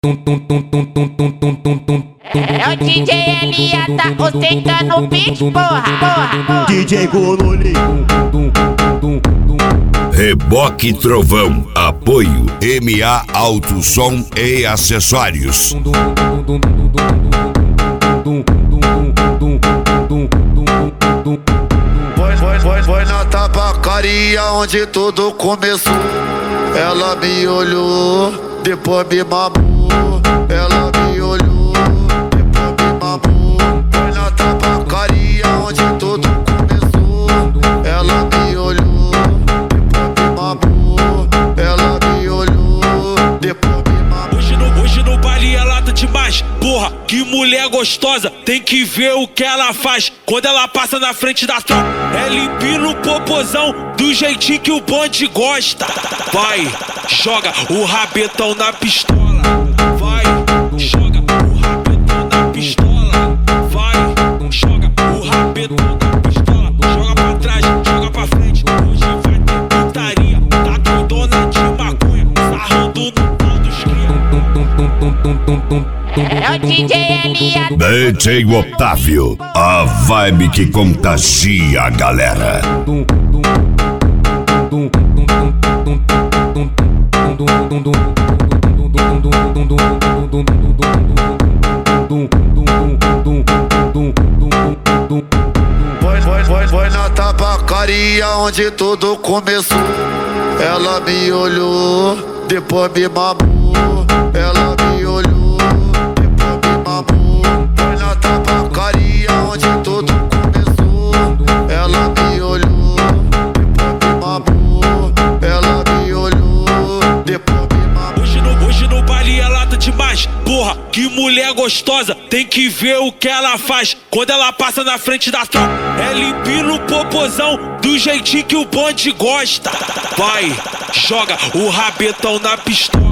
É o DJ Elia, tá ostentando o beat, porra. DJ Gololi. Reboque Trovão, apoio MA Alto Som e Acessórios. Foi na tabacaria onde tudo começou. Ela me olhou, depois me mamou. Ela me olhou, depois me mamou. Foi na tabacaria onde tudo começou. Ela me olhou, depois me mamou. Ela me olhou, depois me mamou. Hoje no baile é lata demais. Porra, que mulher gostosa. Tem que ver o que ela faz quando ela passa na frente da tropa. É limpinho no popozão, do jeitinho que o bonde gosta. Vai, joga o rabetão na pistola. Vai, joga o rabetão na pistola. Vai, joga o rabetão na pistola. Joga pra trás, joga pra frente. Hoje vai ter putaria. Tá doidona de maconha, sarrando no pau dos cria. É o DJ Elia. DJ Otávio, a vibe que contagia a galera. Foi na tabacaria onde tudo começou. Ela me olhou, depois me mamou. Ela me olhou, depois me mamou. Foi na tabacaria onde tudo começou. Ela me olhou, depois me mamou. Ela me olhou, depois me mamou. Hoje no baile é lata demais. Porra, que mulher gostosa. Tem que ver o que ela faz quando ela passa na frente da tropa. É limpinho no popozão, do jeitinho que o bonde gosta. Vai, joga o rabetão na pistola.